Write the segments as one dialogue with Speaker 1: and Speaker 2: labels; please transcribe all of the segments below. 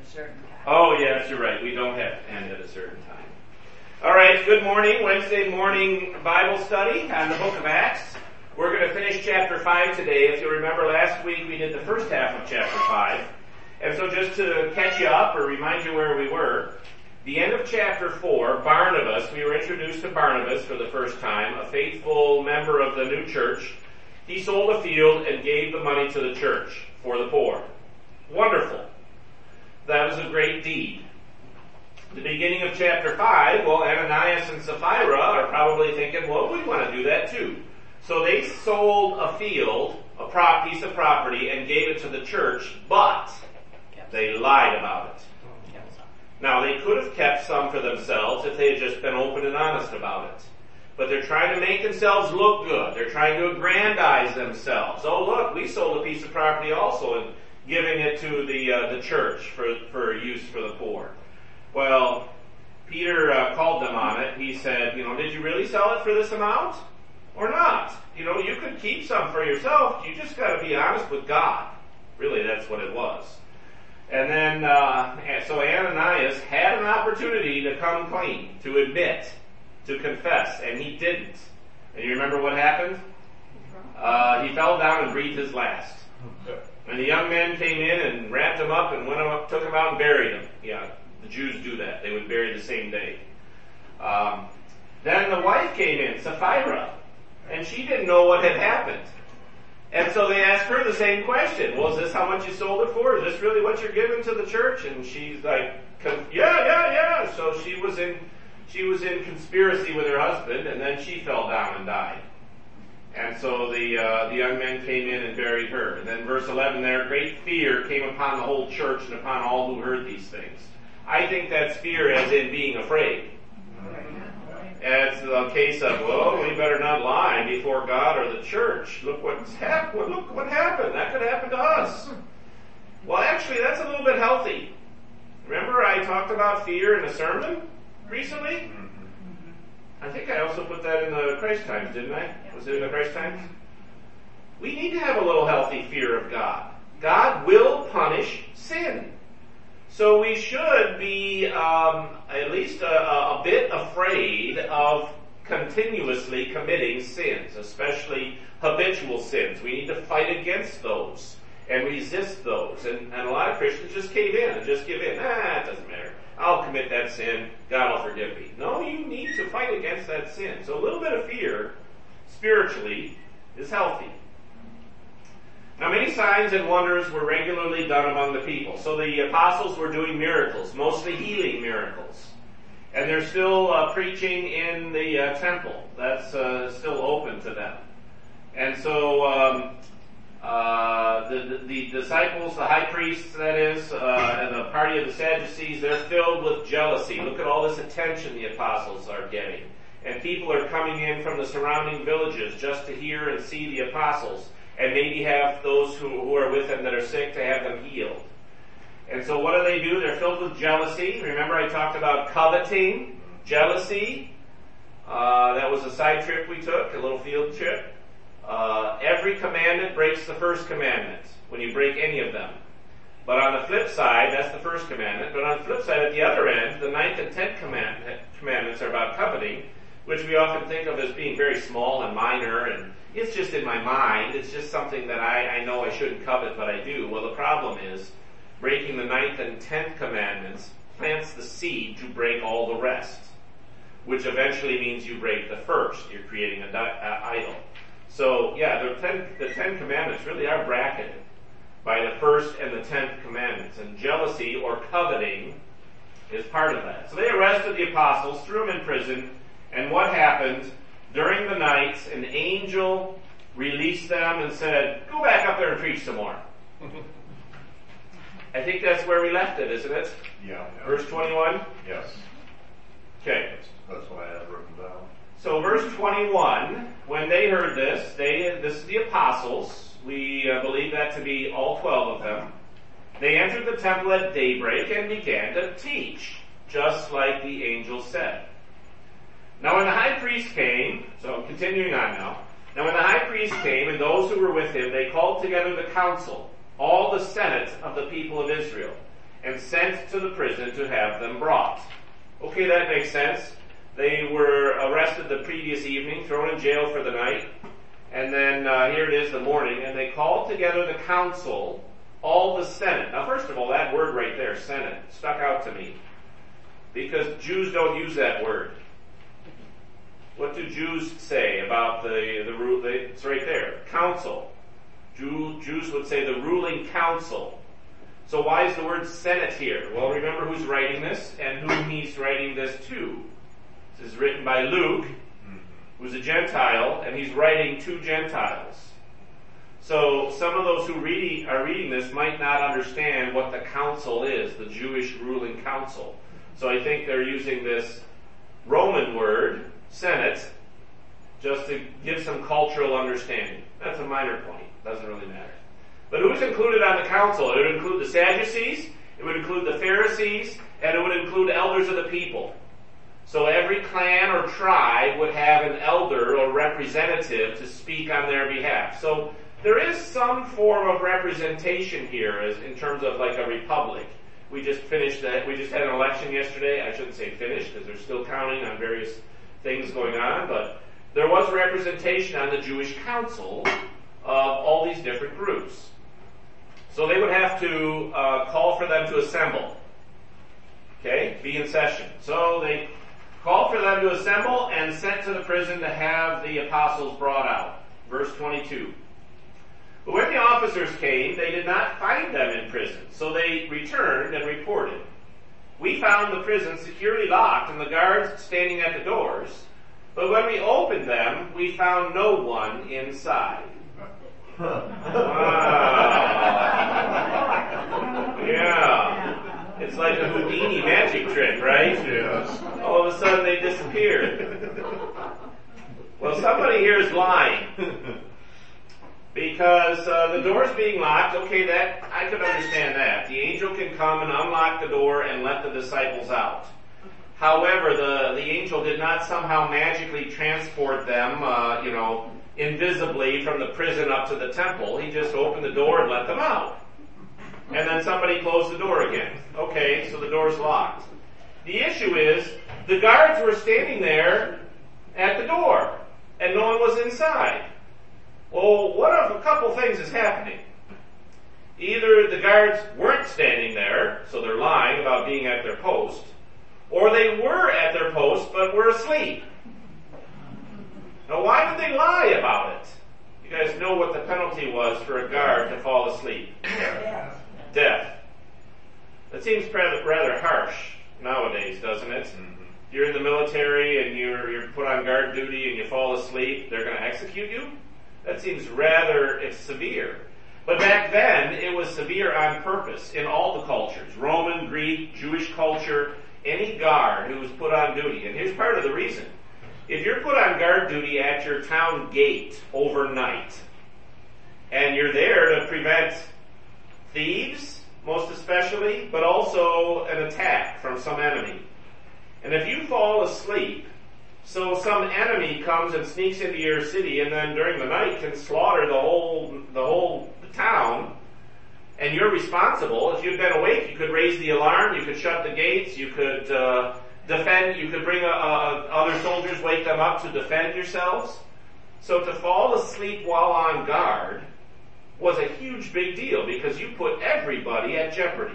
Speaker 1: certain time.
Speaker 2: Oh, yes, you're right. We don't have to end at a certain time. All right, good morning. Wednesday morning Bible study on the book of Acts. We're going to finish chapter 5 today. If you remember last week, we did the first half of chapter 5. And so just to catch you up or remind you where we were, the end of chapter 4, Barnabas, we were introduced to Barnabas for the first time, a faithful member of the new church. He sold a field and gave the money to the church for the poor. Wonderful. That was a great deed. The beginning of chapter 5, well, Ananias and Sapphira are probably thinking, well, we want to do that too. So they sold a field, a piece of property, and gave it to the church, but they lied about it. Now, they could have kept some for themselves if they had just been open and honest about it. But they're trying to make themselves look good. They're trying to aggrandize themselves. Oh, look, we sold a piece of property also and giving it to the church for use for the poor. Well, Peter called them on it. He said, did you really sell it for this amount or not? You could keep some for yourself. You just got to be honest with God. Really, that's what it was. And then, so Ananias had an opportunity to come clean, to admit, to confess, and he didn't. And you remember what happened? He fell down and breathed his last. And the young men came in and wrapped him up and took him out and buried him. Yeah, the Jews do that. They would bury the same day. Then the wife came in, Sapphira, and she didn't know what had happened. And so they asked her the same question. Well, is this how much you sold it for? Is this really what you're giving to the church? And she's like, yeah. So she was in conspiracy with her husband, and then she fell down and died. And so the young men came in and buried her. And then verse 11 there, great fear came upon the whole church and upon all who heard these things. I think that's fear as in being afraid. It's a case of, well, we better not lie before God or the church. Look what's happened. Look what happened. That could happen to us. Well, actually, that's a little bit healthy. Remember I talked about fear in a sermon recently? I think I also put that in the Christ Times, didn't I? Was it in the Christ Times? We need to have a little healthy fear of God. God will punish sin. So we should be at least a bit afraid of continuously committing sins, especially habitual sins. We need to fight against those and resist those. And a lot of Christians just cave in and just give in. It doesn't matter. I'll commit that sin. God will forgive me. No, you need to fight against that sin. So a little bit of fear, spiritually, is healthy. Now many signs and wonders were regularly done among the people. So the apostles were doing miracles, mostly healing miracles. And they're still preaching in the temple. That's still open to them. And so the disciples, the high priests that is, and the party of the Sadducees, they're filled with jealousy. Look at all this attention the apostles are getting. And people are coming in from the surrounding villages just to hear and see the apostles. And maybe have those who are with them that are sick to have them healed. And so what do? They're filled with jealousy. Remember I talked about coveting, jealousy. That was a side trip we took, a little field trip. Every commandment breaks the first commandment when you break any of them. But on the flip side, that's the first commandment. But on the flip side, at the other end, the 9th and 10th commandments are about coveting, which we often think of as being very small and minor, and it's just in my mind. It's just something that I know I shouldn't covet, but I do. Well, the problem is breaking the 9th and 10th commandments plants the seed to break all the rest, which eventually means you break the first. You're creating an idol. So, yeah, the 10 commandments really are bracketed by the first and the 10th commandments. And jealousy or coveting is part of that. So they arrested the apostles, threw them in prison, and what happened? During the night, an angel released them and said, go back up there and preach some more. I think that's where we left it, isn't it?
Speaker 3: Yeah.
Speaker 2: Verse 21?
Speaker 3: Yes.
Speaker 2: Okay.
Speaker 3: That's what I have written down.
Speaker 2: So verse 21, when they heard this, this is the apostles. We believe that to be all 12 of them. They entered the temple at daybreak and began to teach, just like the angel said. Now when the high priest came, so I'm continuing on now. Now when the high priest came and those who were with him, they called together the council, all the senate of the people of Israel. and sent to the prison to have them brought. Okay, that makes sense. They were arrested the previous evening, thrown in jail for the night, and then here it is the morning, and they called together the council, all the Senate. Now first of all, that word right there, Senate, stuck out to me, because Jews don't use that word. What do Jews say about the rule? It's right there, council. Jews would say the ruling council. So why is the word Senate here? Well, remember who's writing this and whom he's writing this to. This is written by Luke, who's a Gentile, and he's writing to Gentiles. So some of those who are reading this might not understand what the council is, the Jewish ruling council. So I think they're using this Roman word, Senate, just to give some cultural understanding. That's a minor point. Doesn't really matter. But who's included on the council? It would include the Sadducees, it would include the Pharisees, and it would include elders of the people. So every clan or tribe would have an elder or representative to speak on their behalf. So there is some form of representation here as in terms of like a republic. We just finished that. We just had an election yesterday. I shouldn't say finished because they're still counting on various things going on, but there was representation on the Jewish council of all these different groups. So they would have to call for them to assemble. Okay, be in session. So they called for them to assemble and sent to the prison to have the apostles brought out. Verse 22. But when the officers came, they did not find them in prison, so they returned and reported. We found the prison securely locked and the guards standing at the doors, but when we opened them, we found no one inside. Wow. Yeah. It's like a Houdini magic trick, right?
Speaker 3: Yes.
Speaker 2: All of a sudden they disappeared. Well, somebody here is lying. Because the door's being locked, okay, that I could understand that. The angel can come and unlock the door and let the disciples out. However, the angel did not somehow magically transport them, invisibly from the prison up to the temple. He just opened the door and let them out. And then somebody closed the door again. Okay, so the door's locked. The issue is, the guards were standing there at the door, and no one was inside. Well, what if a couple things is happening? Either the guards weren't standing there, so they're lying about being at their post, or they were at their post but were asleep. Now, why would they lie about it? You guys know what the penalty was for a guard to fall asleep. Death. That seems rather harsh nowadays, doesn't it? Mm-hmm. If you're in the military and you're put on guard duty and you fall asleep, they're going to execute you? That seems rather severe. But back then, it was severe on purpose in all the cultures. Roman, Greek, Jewish culture, any guard who was put on duty. And here's part of the reason. If you're put on guard duty at your town gate overnight, and you're there to prevent thieves, most especially, but also an attack from some enemy. And if you fall asleep, so some enemy comes and sneaks into your city and then during the night can slaughter the whole town, and you're responsible. If you'd been awake, you could raise the alarm, you could shut the gates, you could defend, you could bring other soldiers, wake them up to defend yourselves. So to fall asleep while on guard was a huge big deal because you put everybody at jeopardy.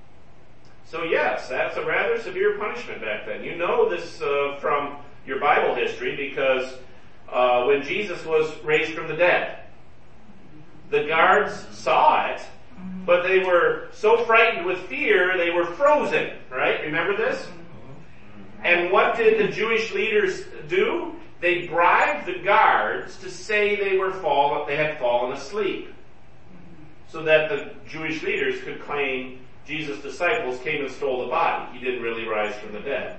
Speaker 2: So yes, that's a rather severe punishment back then. You know this from your Bible history because when Jesus was raised from the dead, the guards saw it, but they were so frightened with fear they were frozen, right? Remember this? And what did the Jewish leaders do? They bribed the guards to say they had fallen asleep, so that the Jewish leaders could claim Jesus' disciples came and stole the body. He didn't really rise from the dead.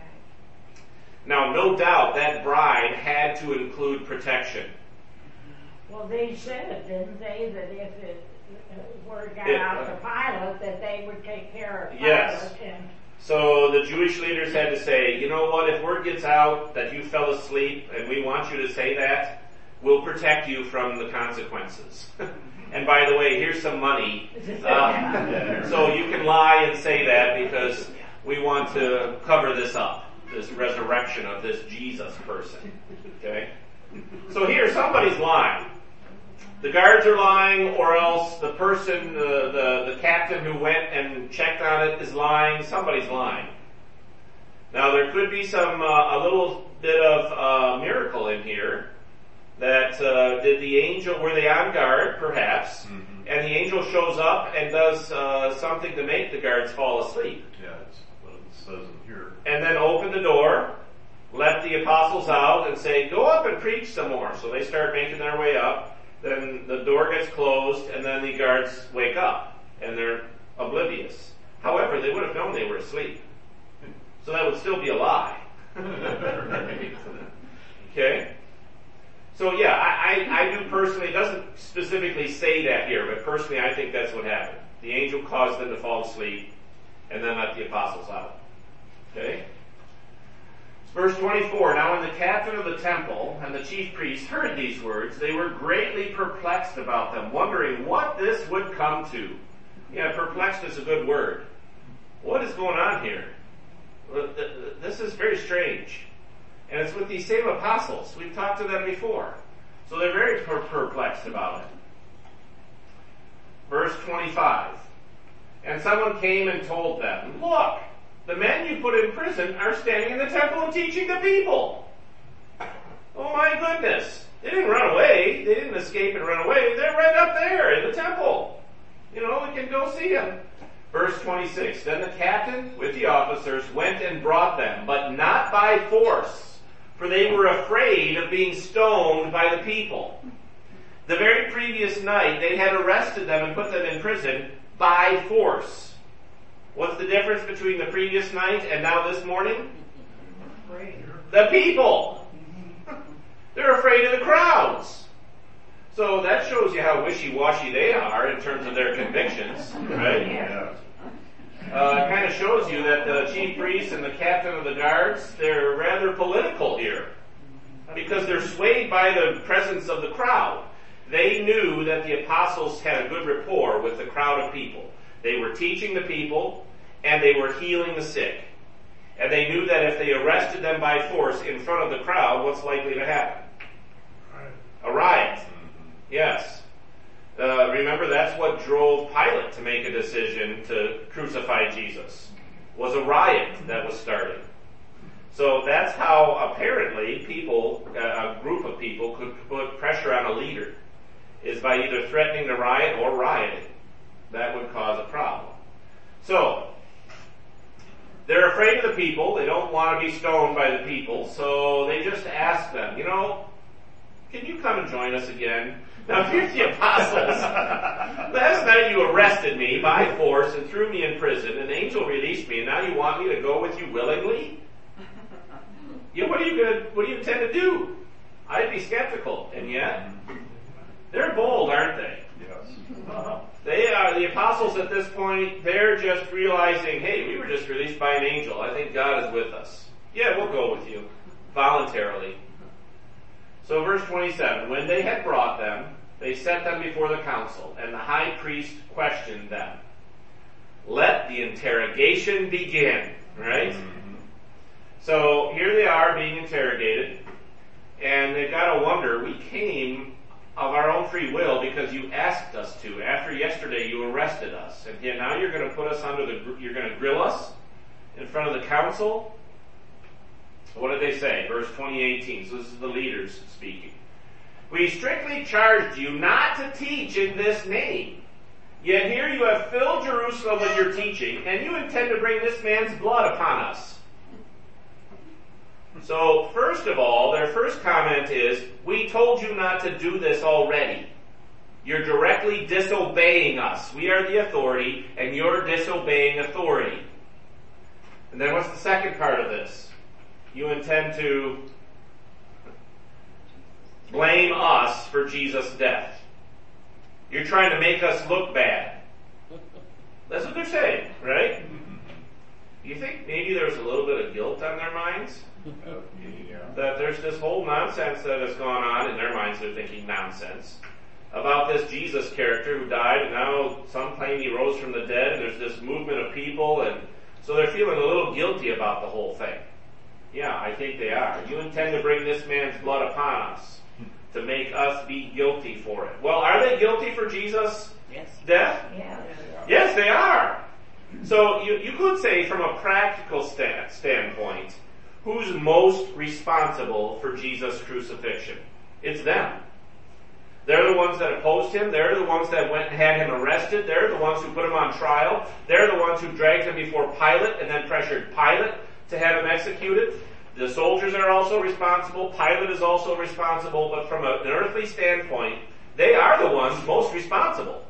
Speaker 2: Now, no doubt that bribe had to include protection.
Speaker 1: Well, they said, didn't they, that if word got out to Pilate, that they would take care of Pilate.
Speaker 2: Yes. So the Jewish leaders had to say, you know what, if word gets out that you fell asleep and we want you to say that, we'll protect you from the consequences. And by the way, here's some money. So you can lie and say that because we want to cover this up, this resurrection of this Jesus person. Okay? So here, somebody's lying. The guards are lying, or else the person, the captain who went and checked on it is lying. Somebody's lying. Now there could be a little bit of miracle in here. That did the angel, were they on guard, perhaps, and the angel shows up and does something to make the guards fall asleep.
Speaker 3: Yeah, it's what it says in here.
Speaker 2: And then open the door, let the apostles out and say, go up and preach some more. So they start making their way up. Then the door gets closed, and then the guards wake up, and they're oblivious. However, they would have known they were asleep. So that would still be a lie. Okay? So yeah, I do personally, it doesn't specifically say that here, but personally I think that's what happened. The angel caused them to fall asleep, and then let the apostles out. Okay? Verse 24, now when the captain of the temple and the chief priests heard these words, they were greatly perplexed about them, wondering what this would come to. Yeah, perplexed is a good word. What is going on here? This is very strange. And it's with these same apostles. We've talked to them before. So they're very perplexed about it. Verse 25, and someone came and told them, look, the men you put in prison are standing in the temple and teaching the people. Oh my goodness. They didn't run away. They didn't escape and run away. They're right up there in the temple. You know, we can go see them. Verse 26, then the captain with the officers went and brought them, but not by force, for they were afraid of being stoned by the people. The very previous night, they had arrested them and put them in prison by force. What's the difference between the previous night and now this morning? The people. They're afraid of the crowds. So that shows you how wishy-washy they are in terms of their convictions, right?
Speaker 3: Yeah.
Speaker 2: It kind of shows you that the chief priests and the captain of the guards, they're rather political here. Because they're swayed by the presence of the crowd. They knew that the apostles had a good rapport with the crowd of people. They were teaching the people, and they were healing the sick. And they knew that if they arrested them by force in front of the crowd, what's likely to happen? A riot. Yes. Remember, that's what drove Pilate to make a decision to crucify Jesus. Was a riot that was started. So that's how apparently people, a group of people, could put pressure on a leader, is by either threatening to riot or rioting. That would cause a problem. So, they're afraid of the people. They don't want to be stoned by the people. So they just ask them, you know, can you come and join us again? Now here's the apostles. Last night you arrested me by force and threw me in prison. An angel released me, and now you want me to go with you willingly? Yeah, what do you intend to do? I'd be skeptical, and yet they're bold, aren't they?
Speaker 3: Yes.
Speaker 2: They are the apostles at this point. They're just realizing, hey, we were just released by an angel. I think God is with us. Yeah, we'll go with you voluntarily. So verse 27, when they had brought them, they set them before the council, and the high priest questioned them. Let the interrogation begin, right? Mm-hmm. So here they are being interrogated, and they've got to wonder, we came of our own free will because you asked us to. After yesterday you arrested us, and yet now you're going to put us you're going to grill us in front of the council? What did they say? Verse 20:18. So this is the leaders speaking. We strictly charged you not to teach in this name. Yet here you have filled Jerusalem with your teaching, and you intend to bring this man's blood upon us. So, first of all, their first comment is, we told you not to do this already. You're directly disobeying us. We are the authority, and you're disobeying authority. And then what's the second part of this? You intend to blame us for Jesus' death. You're trying to make us look bad. That's what they're saying, right? Do you think maybe there's a little bit of guilt on their minds?
Speaker 3: Yeah.
Speaker 2: That there's this whole nonsense that has gone on in their minds. They're thinking nonsense. about this Jesus character who died, and now some claim he rose from the dead, and there's this movement of people, and so they're feeling a little guilty about the whole thing. Yeah, I think they are. You intend to bring this man's blood upon us to make us be guilty for it. Well, are they guilty for Jesus' death?
Speaker 1: Yes.
Speaker 2: Yes, they are. So you could say from a practical standpoint, who's most responsible for Jesus' crucifixion? It's them. They're the ones that opposed him. They're the ones that went and had him arrested. They're the ones who put him on trial. They're the ones who dragged him before Pilate and then pressured Pilate to have him executed. The soldiers are also responsible. Pilate is also responsible. But from an earthly standpoint, they are the ones most responsible.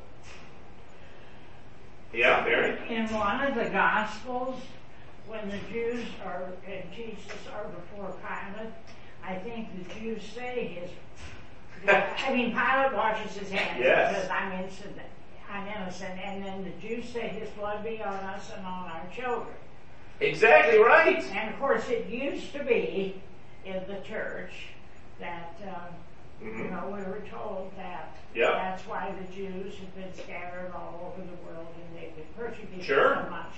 Speaker 2: Yeah, Mary?
Speaker 1: In one of the Gospels, when the Jews and Jesus are before Pilate, I think the Jews say Pilate washes his hands because I'm innocent, and then the Jews say his blood be on us and on our children.
Speaker 2: Exactly right.
Speaker 1: And of course it used to be in the church that, we were told that that's why the Jews have been scattered all over the world and they've been persecuted so much.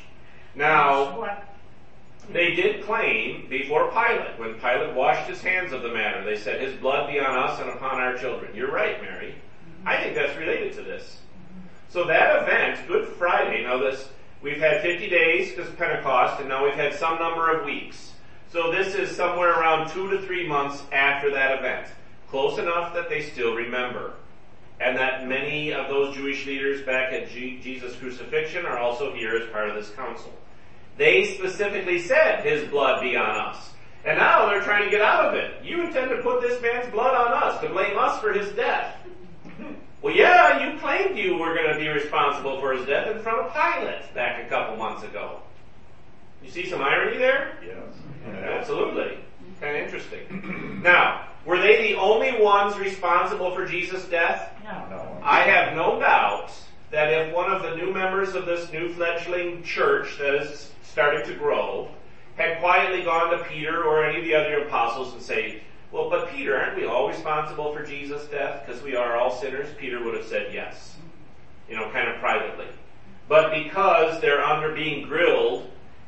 Speaker 2: Now, they did claim before Pilate, when Pilate washed his hands of the matter, they said, his blood be on us and upon our children. You're right, Mary. I think that's related to this. So that event, Good Friday, we've had 50 days because of Pentecost, and now we've had some number of weeks. So this is somewhere around 2 to 3 months after that event. Close enough that they still remember. And that many of those Jewish leaders back at Jesus' crucifixion are also here as part of this council. They specifically said, his blood be on us. And now they're trying to get out of it. You intend to put this man's blood on us, to blame us for his death. Well, yeah, you claimed you were going to be responsible for his death in front of Pilate back a couple months ago. You see some irony there?
Speaker 3: Yes.
Speaker 2: Absolutely. Kind of interesting. Now, were they the only ones responsible for Jesus' death?
Speaker 1: No.
Speaker 2: I have no doubt that if one of the new members of this new fledgling church that is starting to grow had quietly gone to Peter or any of the other apostles and say, well, but Peter, aren't we all responsible for Jesus' death because we are all sinners? Peter would have said yes, kind of privately. But because they're under being grilled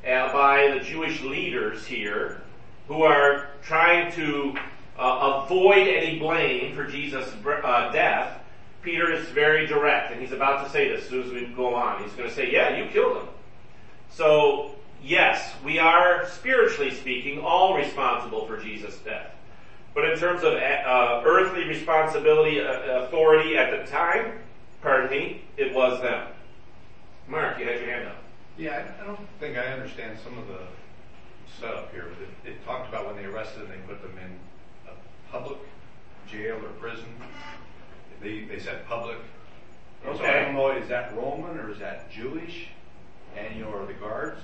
Speaker 2: by the Jewish leaders here who are trying to avoid any blame for Jesus' death, Peter is very direct, and he's about to say this as soon as we go on. He's going to say, yeah, you killed him. So, yes, we are, spiritually speaking, all responsible for Jesus' death. But in terms of earthly responsibility, authority at the time, it was them. Mark, you had your hand up.
Speaker 4: Yeah, I don't think I understand some of the setup here. It talked about when they arrested them, they put them in a public jail or prison. They said public. Okay. So I don't know, is that Roman or is that Jewish? And or the guards?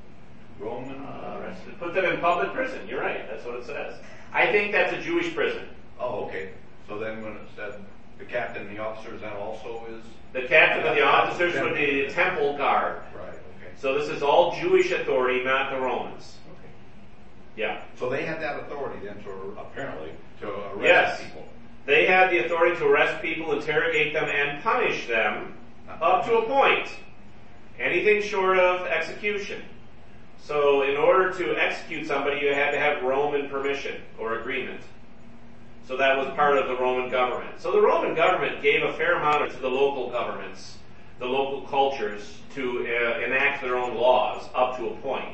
Speaker 4: Roman?
Speaker 2: Arrested. Put them in public prison. You're right. That's what it says. I think that's a Jewish prison.
Speaker 4: Oh, okay. So then when it said the captain and the officers, that also is?
Speaker 2: The captain and the officers would be the temple guard.
Speaker 4: Right, okay.
Speaker 2: So this is all Jewish authority, not the Romans.
Speaker 4: Okay.
Speaker 2: Yeah.
Speaker 4: So they had that authority then apparently to arrest people.
Speaker 2: They had the authority to arrest people, interrogate them, and punish them up to a point. Anything short of execution. So in order to execute somebody, you had to have Roman permission or agreement. So that was part of the Roman government. So the Roman government gave a fair amount to the local governments, the local cultures, to enact their own laws up to a point.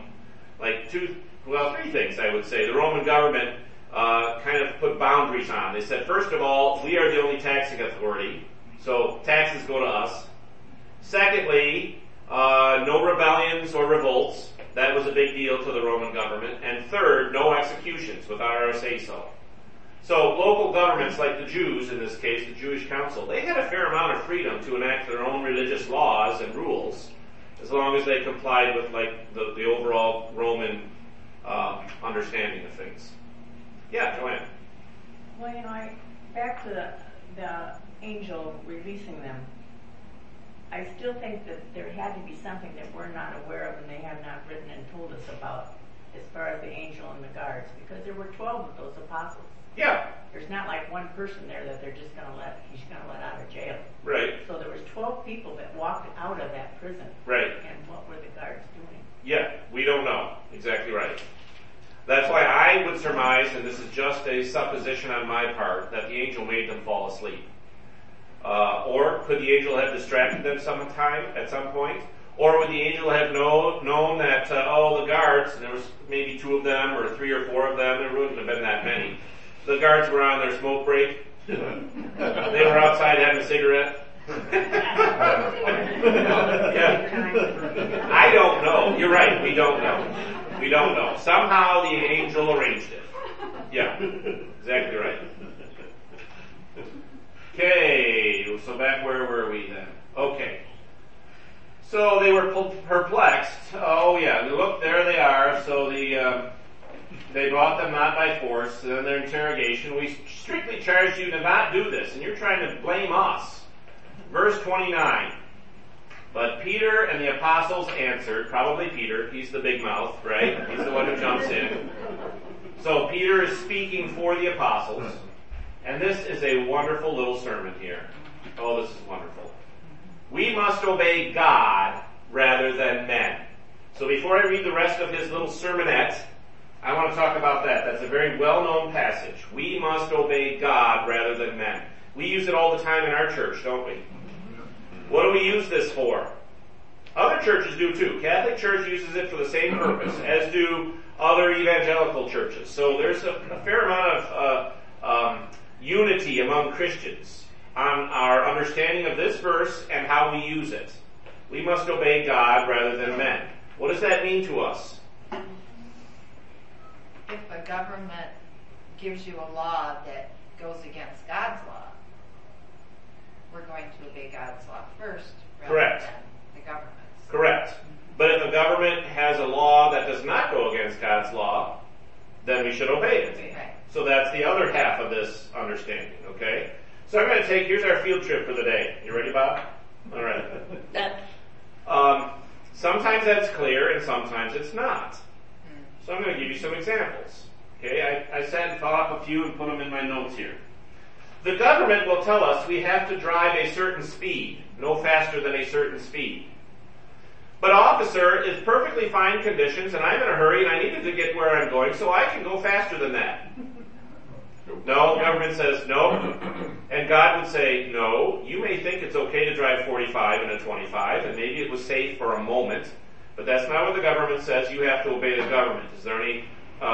Speaker 2: Three things I would say. The Roman government kind of put boundaries on. They said, first of all, we are the only taxing authority, so taxes go to us. Secondly, no rebellions or revolts. That was a big deal to the Roman government. And third, no executions without our say-so. So local governments like the Jews, in this case, the Jewish council, they had a fair amount of freedom to enact their own religious laws and rules as long as they complied with the overall Roman understanding of things. Yeah, Joanne.
Speaker 5: Well, back to the angel releasing them, I still think that there had to be something that we're not aware of and they have not written and told us about as far as the angel and the guards, because there were 12 of those apostles.
Speaker 2: Yeah.
Speaker 5: There's not like one person there that he's going to let out of jail.
Speaker 2: Right.
Speaker 5: So there was 12 people that walked out of that prison.
Speaker 2: Right.
Speaker 5: And what were the guards doing?
Speaker 2: Yeah, we don't know. Exactly right. That's why I would surmise, and this is just a supposition on my part, that the angel made them fall asleep. Or could the angel have distracted them at some point? Or would the angel have known that, the guards, and there was maybe 2 of them, or 3 or 4 of them, there wouldn't have been that many. The guards were on their smoke break. They were outside having a cigarette. Yeah. I don't know. You're right. We don't know. We don't know. Somehow the angel arranged it. Yeah. Exactly right. Okay. So back where were we then? Okay. So they were perplexed. Oh yeah. Look, there they are. So they brought them not by force. And then their interrogation. We strictly charged you to not do this, and you're trying to blame us. Verse 29. But Peter and the apostles answered, probably Peter, he's the big mouth, right? He's the one who jumps in. So Peter is speaking for the apostles, and this is a wonderful little sermon here. Oh, this is wonderful. We must obey God rather than men. So before I read the rest of his little sermonette, I want to talk about that. That's a very well-known passage. We must obey God rather than men. We use it all the time in our church, don't we? What do we use this for? Other churches do too. Catholic Church uses it for the same purpose, as do other evangelical churches. So there's a fair amount of unity among Christians on our understanding of this verse and how we use it. We must obey God rather than men. What does that mean to us?
Speaker 6: If a government gives you a law that goes against God's law, we're going to obey God's law first rather
Speaker 2: Correct.
Speaker 6: than the government's.
Speaker 2: Correct. But if a government has a law that does not go against God's law, then we should obey it.
Speaker 6: Right.
Speaker 2: So that's the other half of this understanding, okay? So I'm going to here's our field trip for the day. You ready, Bob? All right. Sometimes that's clear and sometimes it's not. So I'm going to give you some examples. Okay, I sat and thought up a few and put them in my notes here. The government will tell us we have to drive a certain speed, no faster than a certain speed. But officer is perfectly fine conditions and I'm in a hurry and I needed to get where I'm going so I can go faster than that. No, government says no. And God would say, no, you may think it's okay to drive 45 in a 25 and maybe it was safe for a moment, but that's not what the government says. You have to obey the government. Is there any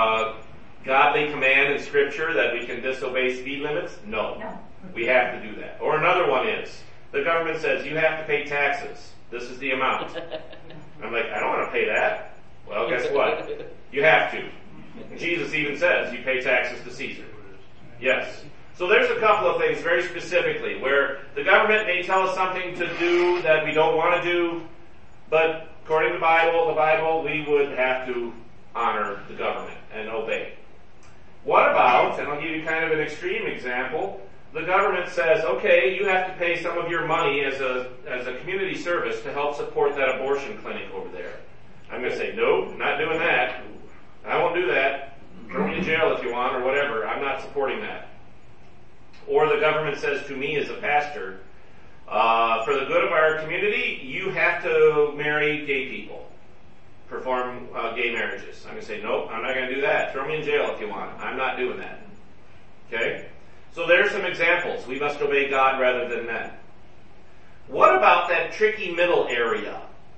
Speaker 2: godly command in Scripture that we can disobey speed limits? No. We have to do that. Or another one is, the government says you have to pay taxes. This is the amount. I'm like, I don't want to pay that. Well, guess what? You have to. Jesus even says you pay taxes to Caesar. Yes. So there's a couple of things very specifically where the government may tell us something to do that we don't want to do, but according to the Bible, we would have to honor the government and obey. What about, and I'll give you kind of an extreme example, the government says, okay, you have to pay some of your money as a community service to help support that abortion clinic over there. I'm going to say, no, not doing that. I won't do that. Throw me in jail if you want or whatever. I'm not supporting that. Or the government says to me as a pastor, for the good of our community, you have to marry gay people. Perform gay marriages. I'm going to say, nope, I'm not going to do that. Throw me in jail if you want. I'm not doing that. Okay? So there's some examples. We must obey God rather than men. What about that tricky middle area?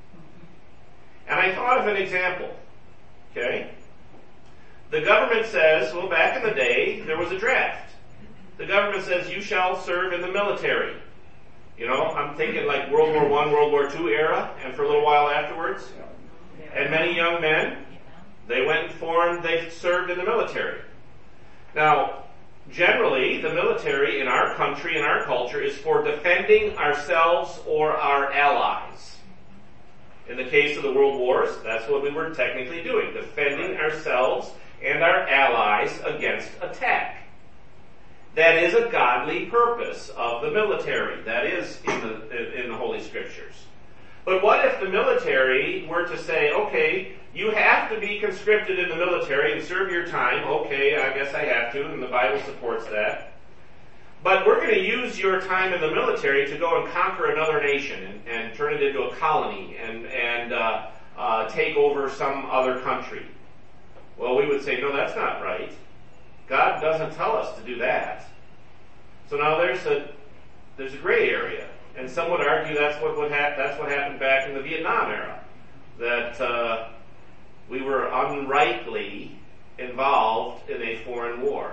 Speaker 2: And I thought of an example. Okay? The government says, well, back in the day, there was a draft. The government says, you shall serve in the military. You know, I'm thinking like World War I, World War II era, and for a little while afterwards. And many young men, they served in the military. Now, generally, the military in our country, in our culture, is for defending ourselves or our allies. In the case of the world wars, that's what we were technically doing, defending ourselves and our allies against attack. That is a godly purpose of the military. That is in the Holy Scriptures. But what if the military were to say, okay, you have to be conscripted in the military and serve your time. Okay, I guess I have to, and the Bible supports that. But we're going to use your time in the military to go and conquer another nation and turn it into a colony and take over some other country. Well, we would say, no, that's not right. God doesn't tell us to do that. So now there's a gray area, and some would argue that's what happened back in the Vietnam era, that we were unrightly involved in a foreign war.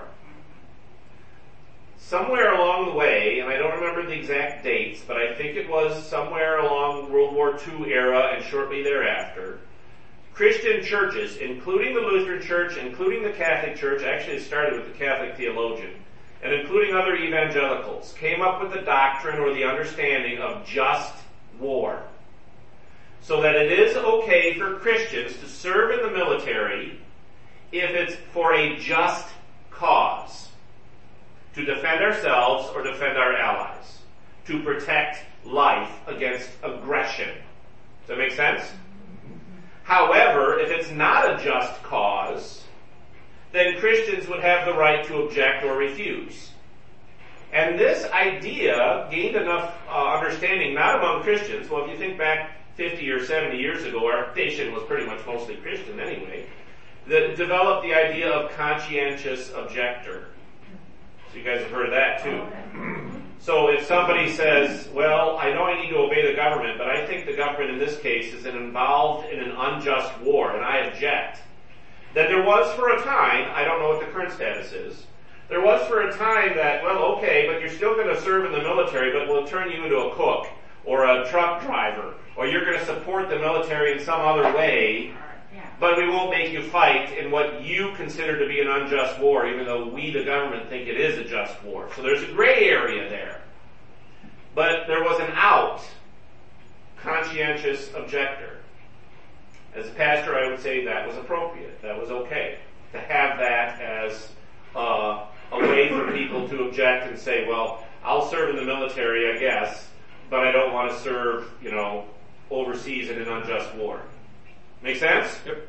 Speaker 2: Somewhere along the way, and I don't remember the exact dates, but I think it was somewhere along World War II era and shortly thereafter, Christian churches, including the Lutheran Church, including the Catholic Church, actually it started with the Catholic theologian, and including other evangelicals, came up with the doctrine or the understanding of just war. So that it is okay for Christians to serve in the military if it's for a just cause. To defend ourselves or defend our allies. To protect life against aggression. Does that make sense? However, if it's not a just cause, then Christians would have the right to object or refuse. And this idea gained enough understanding, not among Christians. Well, if you think back 50 or 70 years ago, our nation was pretty much mostly Christian anyway, that developed the idea of conscientious objector. So you guys have heard of that too. So if somebody says, well, I know I need to obey the government, but I think the government in this case is involved in an unjust war, and I object, then there was for a time, I don't know what the current status is, there was for a time that, well, okay, but you're still going to serve in the military, but we'll turn you into a cook or a truck driver, or you're going to support the military in some other way, but we won't make you fight in what you consider to be an unjust war, even though we, the government, think it is a just war. So there's a gray area there. But there was an out, conscientious objector. As a pastor, I would say that was appropriate. That was okay. To have that as a way for people to object and say, well, I'll serve in the military, I guess, but I don't want to serve, overseas in an unjust war. Make sense?
Speaker 4: Yep.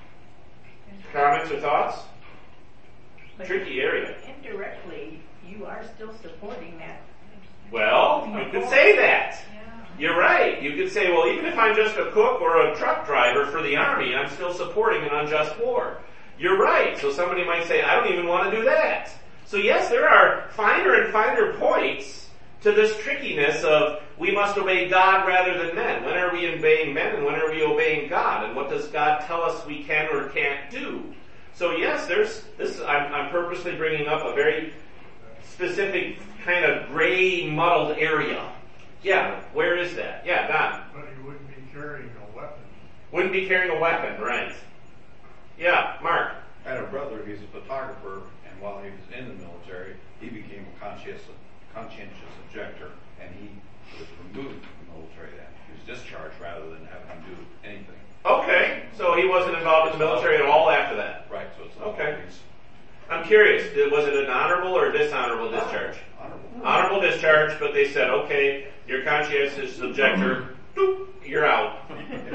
Speaker 2: Comments or thoughts?
Speaker 5: But
Speaker 2: Tricky area.
Speaker 5: indirectly, you are still supporting that.
Speaker 2: Well, you could say that. You're right. You could say, well, even if I'm just a cook or a truck driver for the army, I'm still supporting an unjust war. You're right. So somebody might say, I don't even want to do that. So yes, there are finer and finer points to this trickiness of we must obey God rather than men. When are we obeying men and when are we obeying God? And what does God tell us we can or can't do? So yes, I'm purposely bringing up a very specific kind of gray, muddled area. Yeah, where is that? Yeah, Don.
Speaker 7: But you wouldn't be carrying a weapon.
Speaker 2: Wouldn't be carrying a weapon, right. Yeah, Mark.
Speaker 4: I had a brother, he's a photographer, and while he was in the military, he became a conscientious objector, and he was removed from the military then. He was discharged rather than having to do anything.
Speaker 2: Okay, so he wasn't involved in the military at all after that.
Speaker 4: Right, so it's not
Speaker 2: Okay.
Speaker 4: always
Speaker 2: I'm curious, was it an honorable or dishonorable discharge?
Speaker 4: honorable.
Speaker 2: Honorable discharge, but they said, okay, you're conscientious objector, doop, you're out.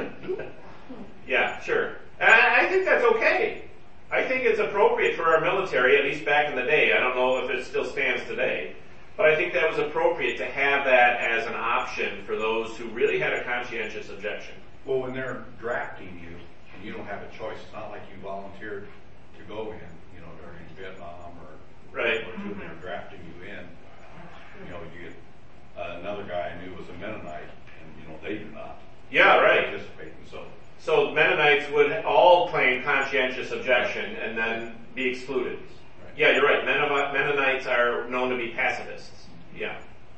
Speaker 2: Yeah, sure. And I think that's okay. I think it's appropriate for our military, at least back in the day. I don't know if it still stands today. But I think that was appropriate to have that as an option for those who really had a conscientious objection.
Speaker 4: Well, when they're drafting you, and you don't have a choice, it's not like you volunteered to go in, during Vietnam or
Speaker 2: Right.
Speaker 4: when they're drafting you in. You get another guy I knew was a Mennonite, and they do not
Speaker 2: Yeah, right.
Speaker 4: participate. And
Speaker 2: So Mennonites would all claim conscientious objection and then be excluded.
Speaker 4: Right.
Speaker 2: Yeah, you're right. Mennonites are known to be pacifists. Yeah.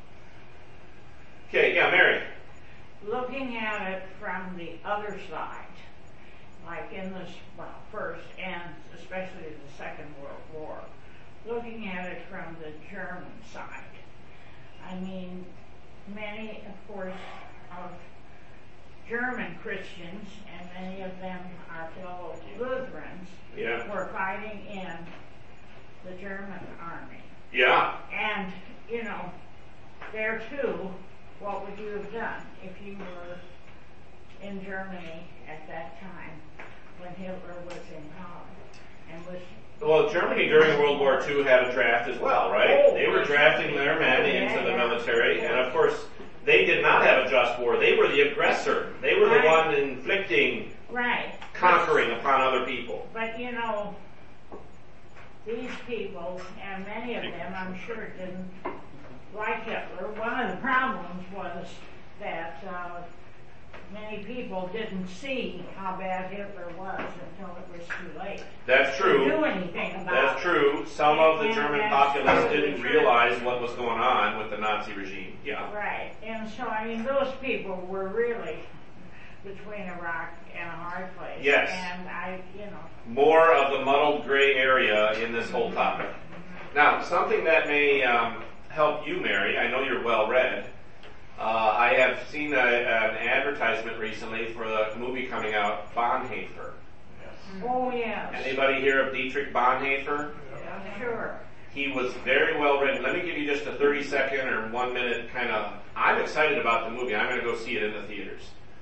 Speaker 2: Okay, yeah, Mary.
Speaker 1: Looking at it from the other side, like in this, first and especially the Second World War, looking at it from the German side, I mean, many, of course, of German Christians, and many of them are fellow Lutherans,
Speaker 2: Yeah.
Speaker 1: were fighting in the German army.
Speaker 2: Yeah.
Speaker 1: And, there too, what would you have done if you were Germany at that time when Hitler was in power and was.
Speaker 2: Well, Germany during World War II had a draft as well, right? They were drafting their men into the military, and of course, they did not have a just war. They were the aggressor. They were the one inflicting, conquering upon other people.
Speaker 1: But you know, these people, and many of them, I'm sure, didn't like Hitler. One of the problems was that many people didn't see how bad Hitler was until it was too late.
Speaker 2: That's true.
Speaker 1: To do anything about
Speaker 2: That's true. Some of the German populace didn't realize what was going on with the Nazi regime. Yeah.
Speaker 1: Right. And so, I mean, those people were really between a rock and a hard place.
Speaker 2: Yes.
Speaker 1: And
Speaker 2: more of the muddled gray area in this whole topic. Now, something that may help you, Mary, I know you're well read. I have seen an advertisement recently for the movie coming out, Bonhoeffer.
Speaker 1: Oh, yes.
Speaker 2: Anybody hear of Dietrich Bonhoeffer?
Speaker 1: Yeah, sure.
Speaker 2: He was very well written. Let me give you just a 30-second or 1 minute kind of... I'm excited about the movie. I'm going to go see it in the theaters.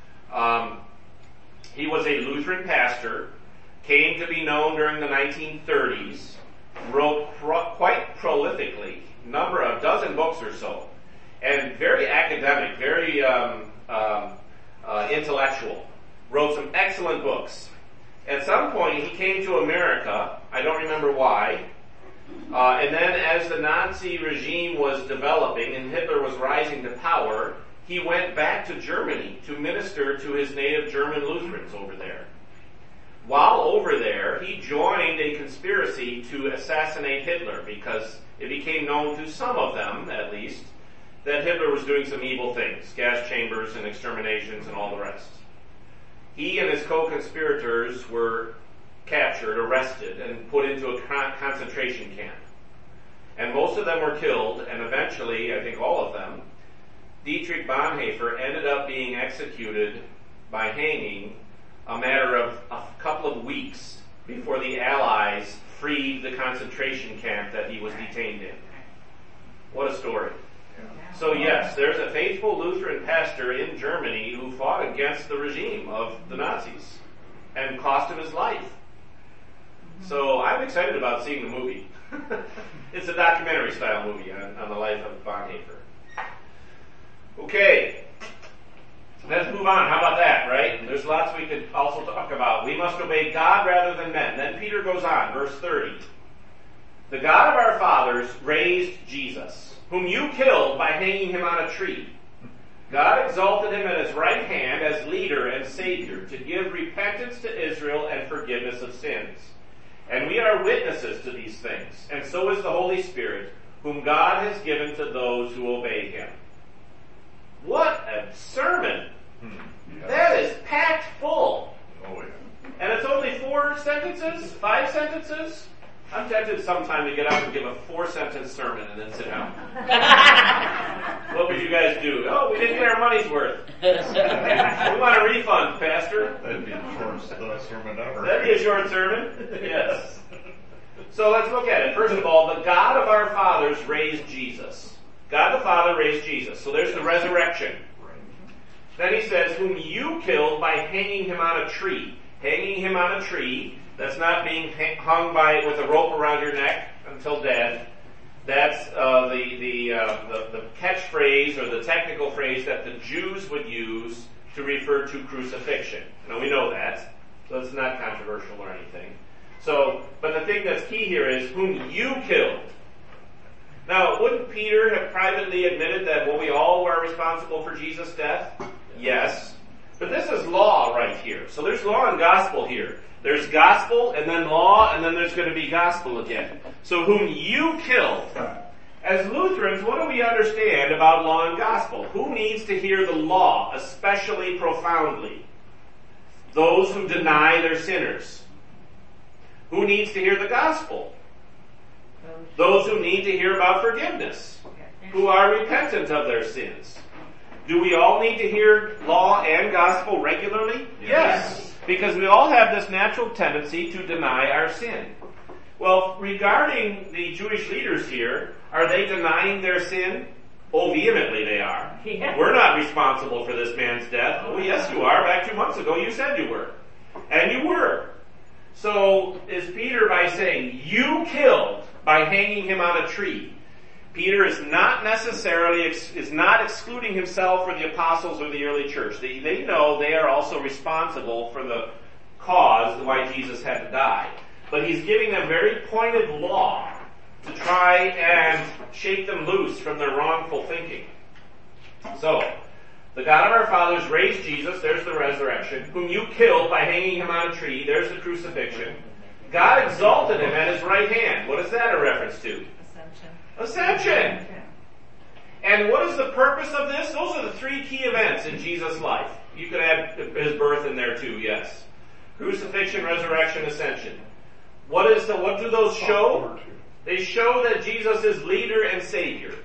Speaker 2: He was a Lutheran pastor, came to be known during the 1930s, wrote quite prolifically, a dozen books or so, and very academic, very intellectual. Wrote some excellent books. At some point, he came to America. I don't remember why. And then as the Nazi regime was developing and Hitler was rising to power, he went back to Germany to minister to his native German Lutherans over there. While over there, he joined a conspiracy to assassinate Hitler because it became known to some of them, at least, that Hitler was doing some evil things, gas chambers and exterminations and all the rest. He and his co-conspirators were captured, arrested, and put into a concentration camp. And most of them were killed, and eventually, I think all of them, Dietrich Bonhoeffer ended up being executed by hanging a matter of a couple of weeks before the Allies freed the concentration camp that he was detained in. What a story. So yes, there's a faithful Lutheran pastor in Germany who fought against the regime of the Nazis and cost him his life. So I'm excited about seeing the movie. It's a documentary style movie on the life of Bonhoeffer. Okay, let's move on. How about that, right? There's lots we could also talk about. We must obey God rather than men. Then Peter goes on, verse 30. The God of our fathers raised Jesus, whom you killed by hanging him on a tree. God exalted him at his right hand as leader and savior to give repentance to Israel and forgiveness of sins. And we are witnesses to these things, and so is the Holy Spirit, whom God has given to those who obey him. What a sermon! That is packed full.
Speaker 3: Oh, yeah.
Speaker 2: And it's only 4 sentences? 5 sentences? I'm tempted sometime to get up and give a 4-sentence sermon and then sit down. What would you guys do? Oh, we didn't get our money's worth. We want a refund, Pastor.
Speaker 3: That'd be the shortest sermon ever.
Speaker 2: That'd be a short sermon. Yes. So let's look at it. First of all, the God of our fathers raised Jesus. God the Father raised Jesus. So there's the resurrection. Then he says, whom you killed by hanging him on a tree. Hanging him on a tree, that's not being hung with a rope around your neck until dead. That's the catchphrase or the technical phrase that the Jews would use to refer to crucifixion. Now we know that, so it's not controversial or anything. So, but the thing that's key here is whom you killed. Now, wouldn't Peter have privately admitted that we all were responsible for Jesus' death? Yes. But this is law right here. So there's law and gospel here. There's gospel and then law and then there's going to be gospel again. So whom you killed. As Lutherans, what do we understand about law and gospel? Who needs to hear the law, especially profoundly? Those who deny they're sinners. Who needs to hear the gospel? Those who need to hear about forgiveness, who are repentant of their sins. Do we all need to hear law and gospel regularly? Yes. Because we all have this natural tendency to deny our sin. Well, regarding the Jewish leaders here, are they denying their sin? Oh, vehemently they are.
Speaker 1: Yeah.
Speaker 2: We're not responsible for this man's death. Oh, yes, you are. Back 2 months ago, you said you were. And you were. So is Peter by saying, you killed by hanging him on a tree. Peter is not necessarily, is not excluding himself or the apostles or the early church. They know they are also responsible for the cause why Jesus had to die. But he's giving them very pointed law to try and shake them loose from their wrongful thinking. So, the God of our fathers raised Jesus, there's the resurrection, whom you killed by hanging him on a tree, there's the crucifixion. God exalted him at his right hand. What is that a reference to? Ascension. And what is the purpose of this? Those are the 3 key events in Jesus' life. You could add his birth in there too, yes. Crucifixion, resurrection, ascension. What do those show? They show that Jesus is leader and Savior.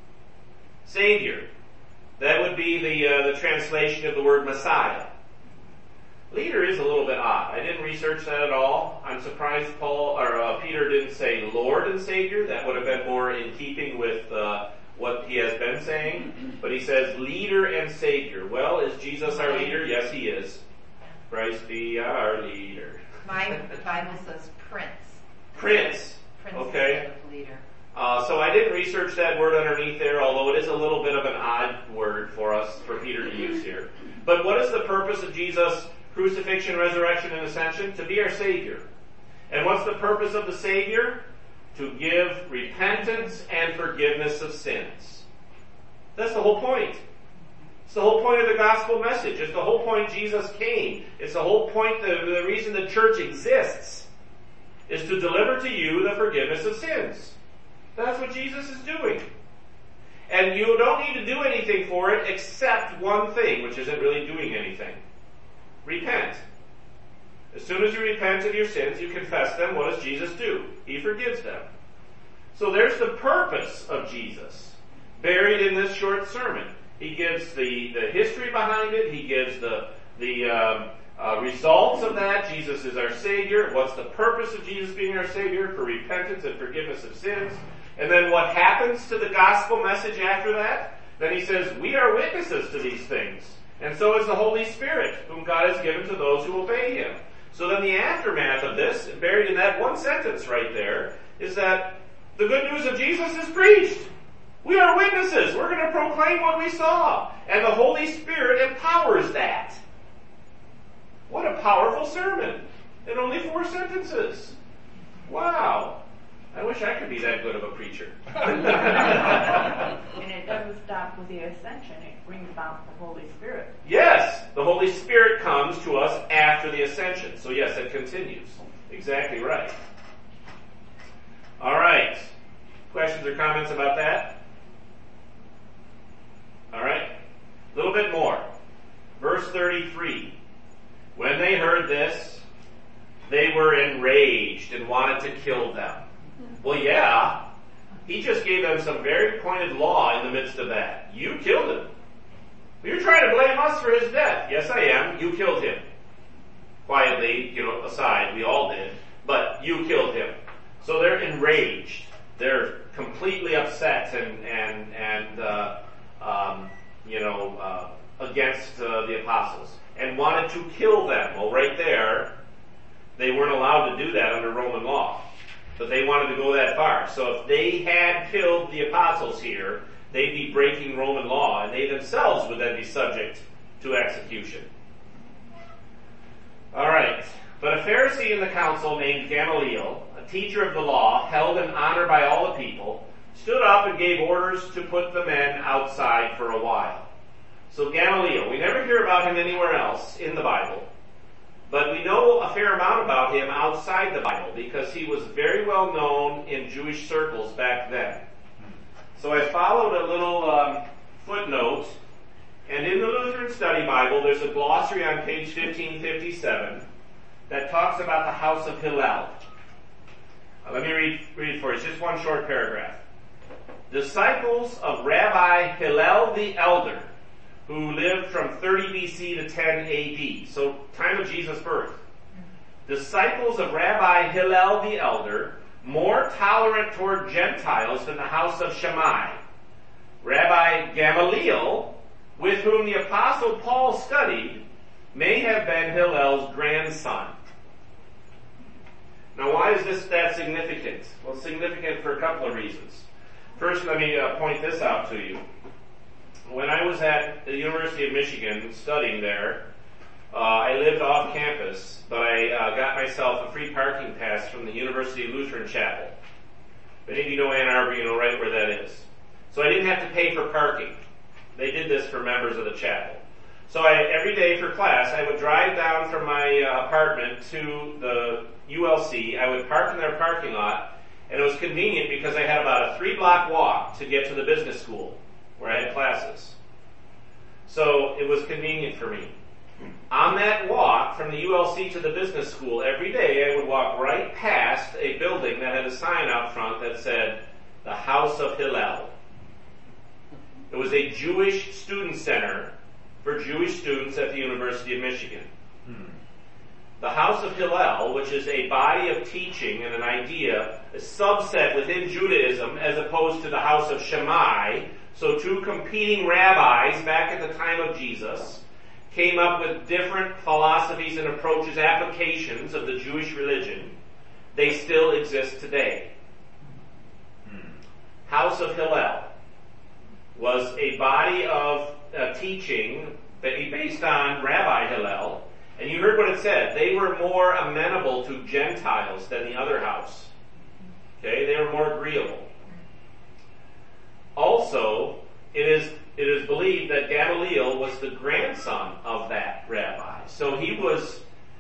Speaker 2: Savior. That would be the translation of the word Messiah. Leader is a little bit odd. I didn't research that at all. I'm surprised Peter didn't say Lord and Savior. That would have been more in keeping with what he has been saying. But he says leader and Savior. Well, is Jesus our leader? Yes, he is. Christ be our leader.
Speaker 6: My Bible says Prince.
Speaker 2: Prince. Okay.
Speaker 6: Instead of leader.
Speaker 2: So I didn't research that word underneath there, although it is a little bit of an odd word for us, for Peter to use here. But what is the purpose of Jesus' crucifixion, resurrection, and ascension? To be our Savior. And what's the purpose of the Savior? To give repentance and forgiveness of sins. That's the whole point. It's the whole point of the gospel message. It's the whole point Jesus came. It's the whole point, the reason the church exists is to deliver to you the forgiveness of sins. That's what Jesus is doing. And you don't need to do anything for it except one thing, which isn't really doing anything. Repent. As soon as you repent of your sins, you confess them, what does Jesus do? He forgives them. So there's the purpose of Jesus, buried in this short sermon. He gives the history behind it. He gives the results of that. Jesus is our Savior. What's the purpose of Jesus being our Savior? For repentance and forgiveness of sins. And then what happens to the gospel message after that? Then he says, we are witnesses to these things. And so is the Holy Spirit, whom God has given to those who obey him. So then the aftermath of this, buried in that one sentence right there, is that the good news of Jesus is preached. We are witnesses. We're going to proclaim what we saw. And the Holy Spirit empowers that. What a powerful sermon. In only 4 sentences. Wow. I wish I could be that good of a preacher.
Speaker 5: And it doesn't stop with the ascension. It brings about the Holy Spirit.
Speaker 2: Yes, the Holy Spirit comes to us after the ascension. So yes, it continues. Exactly right. All right. Questions or comments about that? All right. A little bit more. Verse 33. When they heard this, they were enraged and wanted to kill them. Well, yeah, he just gave them some very pointed law in the midst of that. You killed him. You're trying to blame us for his death. Yes, I am. You killed him. Quietly, aside, we all did. But you killed him. So they're enraged. They're completely upset and against the apostles and wanted to kill them. Well, right there, they weren't allowed to do that under Roman law. But they wanted to go that far. So if they had killed the apostles here, they'd be breaking Roman law, and they themselves would then be subject to execution. All right. But a Pharisee in the council named Gamaliel, a teacher of the law, held in honor by all the people, stood up and gave orders to put the men outside for a while. So Gamaliel, we never hear about him anywhere else in the Bible. But we know a fair amount about him outside the Bible because he was very well known in Jewish circles back then. So I followed a little footnote, and in the Lutheran Study Bible there's a glossary on page 1557 that talks about the house of Hillel. Let me read it for you. It's just one short paragraph. Disciples of Rabbi Hillel the Elder, who lived from 30 BC to 10 AD, so time of Jesus' birth. Disciples of Rabbi Hillel the Elder, more tolerant toward Gentiles than the house of Shammai. Rabbi Gamaliel, with whom the Apostle Paul studied, may have been Hillel's grandson. Now, why is that significant? Well, it's significant for a couple of reasons. First, let me point this out to you. When I was at the University of Michigan studying there, I lived off campus, but I got myself a free parking pass from the University Lutheran Chapel. If any of you know Ann Arbor, you know right where that is. So I didn't have to pay for parking. They did this for members of the chapel. So every day for class, I would drive down from my apartment to the ULC. I would park in their parking lot, and it was convenient because I had about a 3-block walk to get to the business school where I had classes. So it was convenient for me. On that walk from the ULC to the business school, every day I would walk right past a building that had a sign out front that said, the House of Hillel. It was a Jewish student center for Jewish students at the University of Michigan. The House of Hillel, which is a body of teaching and an idea, a subset within Judaism as opposed to the House of Shammai, so two competing rabbis back at the time of Jesus, came up with different philosophies and approaches, applications of the Jewish religion. They still exist today. House of Hillel was a body of teaching based on Rabbi Hillel, and you heard what it said. They were more amenable to Gentiles than the other house. Okay, they were more agreeable. Also, it is believed that Gamaliel was the grandson of that rabbi. So he was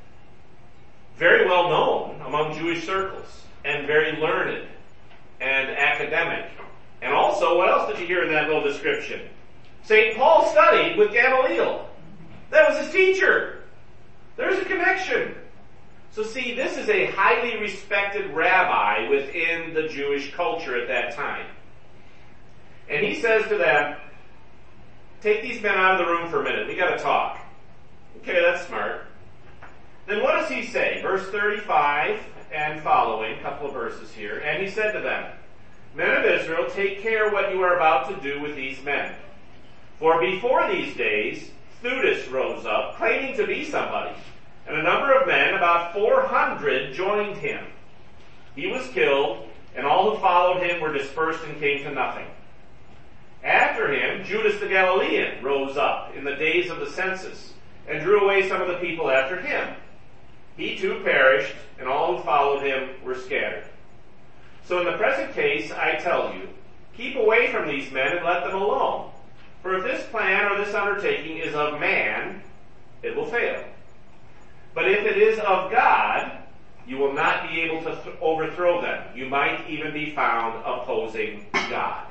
Speaker 2: very well known among Jewish circles and very learned and academic. And also, what else did you hear in that little description? St. Paul studied with Gamaliel. That was his teacher. There's a connection. So see, this is a highly respected rabbi within the Jewish culture at that time. And he says to them, take these men out of the room for a minute. We got to talk. Okay, that's smart. Then what does he say? Verse 35 and following, a couple of verses here. And he said to them, men of Israel, take care what you are about to do with these men. For before these days, Theudas rose up, claiming to be somebody, and a number of men, about 400, joined him. He was killed, and all who followed him were dispersed and came to nothing. After him, Judas the Galilean rose up in the days of the census, and drew away some of the people after him. He too perished, and all who followed him were scattered. So in the present case, I tell you, keep away from these men and let them alone. For if this plan or this undertaking is of man, it will fail. But if it is of God, you will not be able to overthrow them. You might even be found opposing God.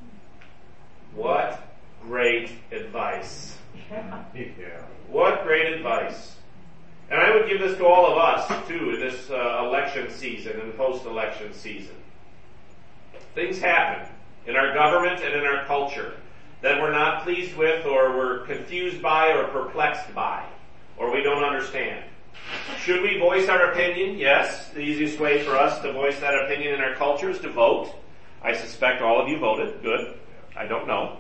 Speaker 2: What great advice. What great advice. And I would give this to all of us, too, in this election season and post-election season. Things happen in our government and in our culture that we're not pleased with, or we're confused by, or perplexed by, or we don't understand. Should we voice our opinion? Yes. The easiest way for us to voice that opinion in our culture is to vote. I suspect all of you voted. Good. I don't know.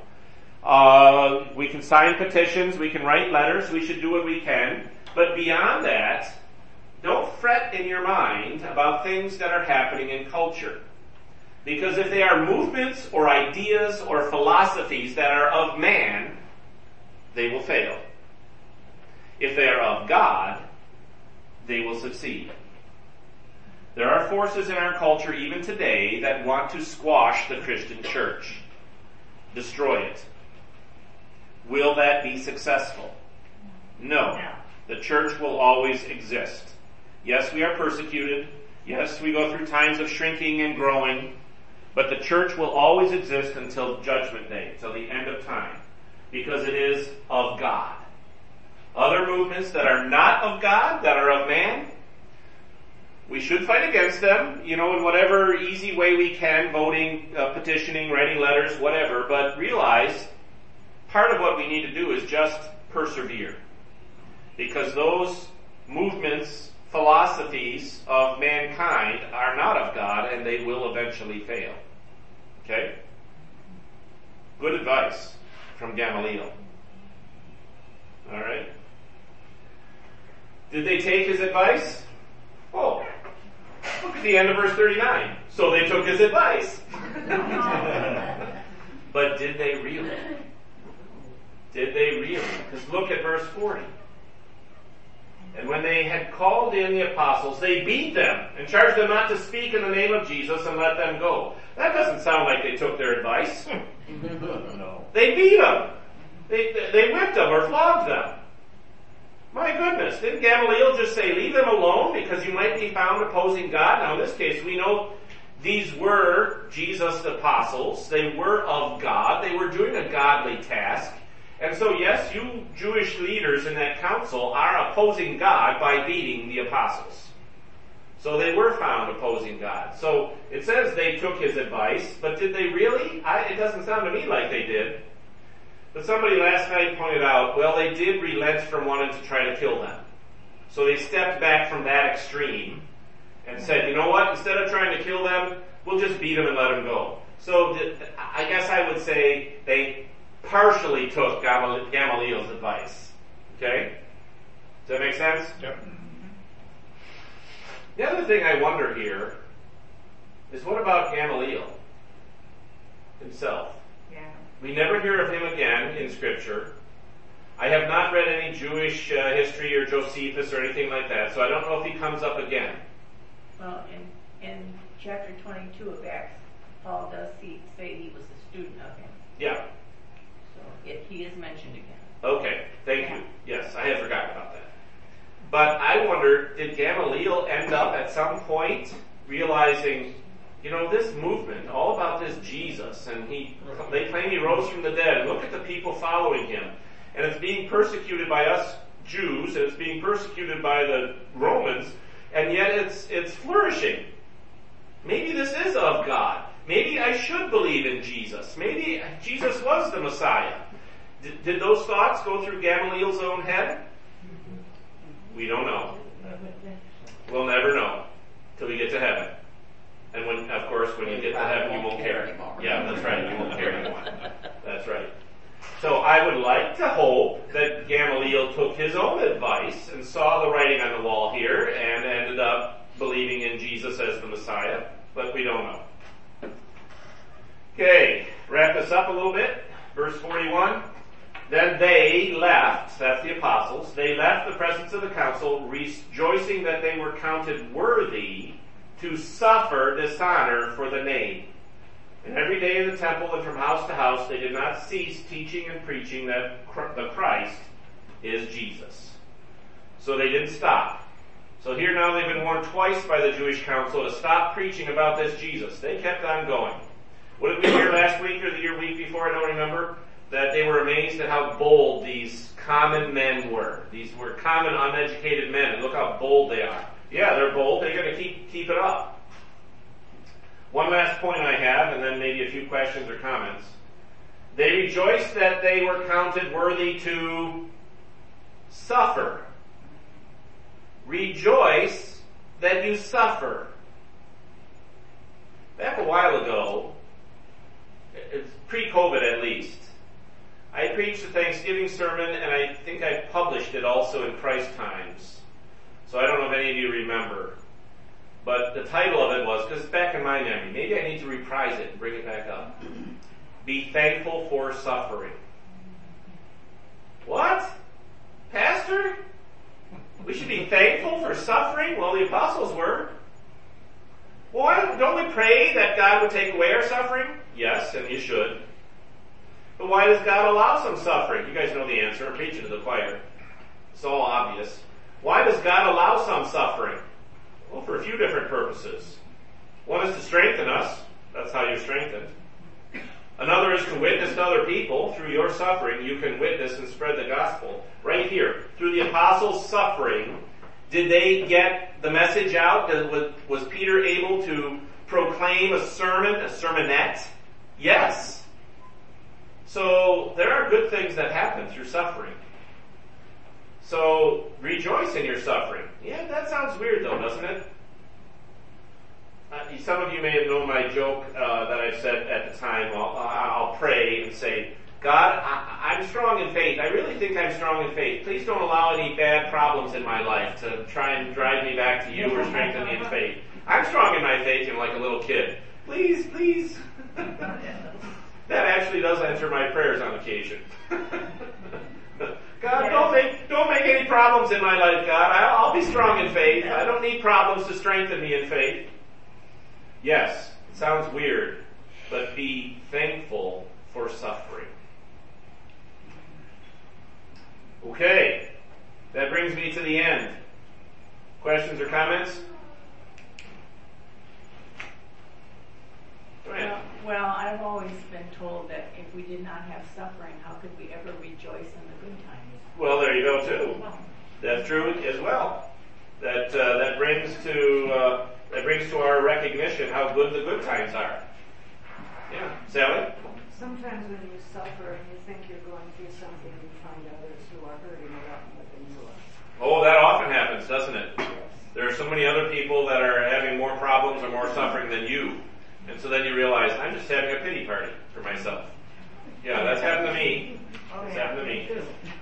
Speaker 2: We can sign petitions. We can write letters. We should do what we can. But beyond that, don't fret in your mind about things that are happening in culture. Because if they are movements or ideas or philosophies that are of man, they will fail. If they are of God, they will succeed. There are forces in our culture even today that want to squash the Christian church, destroy it. Will that be successful? No. The church will always exist. Yes, we are persecuted. Yes, we go through times of shrinking and growing. But the church will always exist until Judgment Day, till the end of time, because it is of God. Other movements that are not of God, that are of man, we should fight against them, in whatever easy way we can, voting, petitioning, writing letters, whatever, but realize part of what we need to do is just persevere. Because those movements, philosophies of mankind are not of God, and they will eventually fail. Okay? Good advice from Gamaliel. All right. Did they take his advice? Oh, look at the end of verse 39. So they took his advice. But did they really? Did they really? Because look at verse 40. And when they had called in the apostles, they beat them and charged them not to speak in the name of Jesus and let them go. That doesn't sound like they took their advice.
Speaker 3: No.
Speaker 2: They beat them. They whipped them or flogged them. My goodness, didn't Gamaliel just say, leave them alone because you might be found opposing God? Now in this case, we know these were Jesus' apostles. They were of God. They were doing a godly task. And so yes, you Jewish leaders in that council are opposing God by beating the apostles. So they were found opposing God. So it says they took his advice, but did they really? It doesn't sound to me like they did. But somebody last night pointed out, well, they did relent from wanting to try to kill them. So they stepped back from that extreme and said, you know what, instead of trying to kill them, we'll just beat them and let them go. So I guess I would say they partially took Gamaliel's advice. Okay? Does that make sense?
Speaker 4: Yep.
Speaker 2: The other thing I wonder here is what about Gamaliel himself?
Speaker 1: Yeah.
Speaker 2: We never hear of him again in Scripture. I have not read any Jewish history or Josephus or anything like that, so I don't know if he comes up again.
Speaker 5: Well, in chapter 22 of Acts, Paul does say he was a student of him.
Speaker 2: Yeah.
Speaker 5: So he is mentioned again.
Speaker 2: Okay, thank you. Yes, I had forgotten about that. But I wonder, did Gamaliel end up at some point realizing, you know, this movement, all about this Jesus, and they claim he rose from the dead, and look at the people following him, and it's being persecuted by us Jews, and it's being persecuted by the Romans, and yet it's flourishing. Maybe this is of God. Maybe I should believe in Jesus. Maybe Jesus was the Messiah. Did those thoughts go through Gamaliel's own head? We don't know. We'll never know till we get to heaven. And when you get to heaven, you won't care. Yeah, that's right. You won't care anymore. That's right. So I would like to hope that Gamaliel took his own advice and saw the writing on the wall here and ended up believing in Jesus as the Messiah, but we don't know. Okay, wrap this up a little bit. Verse 41. Then they left, that's the apostles, they left the presence of the council, rejoicing that they were counted worthy to suffer dishonor for the name. And every day in the temple and from house to house, they did not cease teaching and preaching that the Christ is Jesus. So they didn't stop. So here now they've been warned twice by the Jewish council to stop preaching about this Jesus. They kept on going. What did we hear last week or the week before? I don't remember. That they were amazed at how bold these common men were. These were common, uneducated men, and look how bold they are. Yeah, they're bold. They're going to keep it up. One last point I have, and then maybe a few questions or comments. They rejoiced that they were counted worthy to suffer. Rejoice that you suffer. Back a while ago, it's pre-COVID at least, I preached a Thanksgiving sermon, and I think I published it also in Christ Times. So I don't know if any of you remember. But the title of it was, because it's back in my memory, maybe I need to reprise it and bring it back up. Be thankful for suffering. What? Pastor? We should be thankful for suffering? Well, the apostles were. Well, don't we pray that God would take away our suffering? Yes, and you should. But why does God allow some suffering? You guys know the answer. I'm preaching to the choir. It's all obvious. Why does God allow some suffering? Well, for a few different purposes. One is to strengthen us. That's how you're strengthened. Another is to witness to other people. Through your suffering, you can witness and spread the gospel. Right here. Through the apostles' suffering, did they get the message out? Was Peter able to proclaim a sermon, a sermonette? Yes. So there are good things that happen through suffering. So rejoice in your suffering. Yeah, that sounds weird though, doesn't it? some of you may have known my joke that I've said at the time. I'll pray and say, God, I'm strong in faith. I really think I'm strong in faith. Please don't allow any bad problems in my life to try and drive me back to you or strengthen me in faith. I'm strong in my faith, like a little kid. Please, please. That actually does answer my prayers on occasion. God, don't make any problems in my life, God. I'll be strong in faith. I don't need problems to strengthen me in faith. Yes, it sounds weird, but be thankful for suffering. Okay, that brings me to the end. Questions or comments? Go ahead.
Speaker 5: Well, I've always been told that if we did not have suffering, how could we ever rejoice in the good times?
Speaker 2: Well, there you go too. That's true as well. That brings to our recognition how good the good times are. Yeah, Sally?
Speaker 1: Sometimes when you suffer and you think you're going through something, you find others who are hurting a lot more than you are.
Speaker 2: Oh, that often happens, doesn't it? There are so many other people that are having more problems or more suffering than you. And so then you realize, I'm just having a pity party for myself. Yeah, that's happened to me. It's happened to me.